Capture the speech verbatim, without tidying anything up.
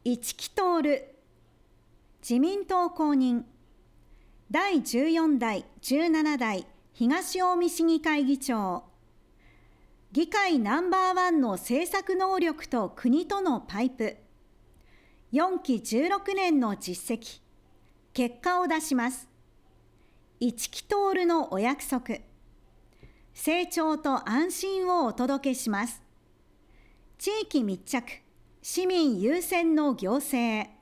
一木徹、自民党公認、だいじゅうよんだい、じゅうななだい東近江市議会議長、議会ナンバーワンの政策能力と国とのパイプ、よんきじゅうろくねんの実績、結果を出します。一木徹のお約束、成長と安心をお届けします。地域密着、市民優先の行政。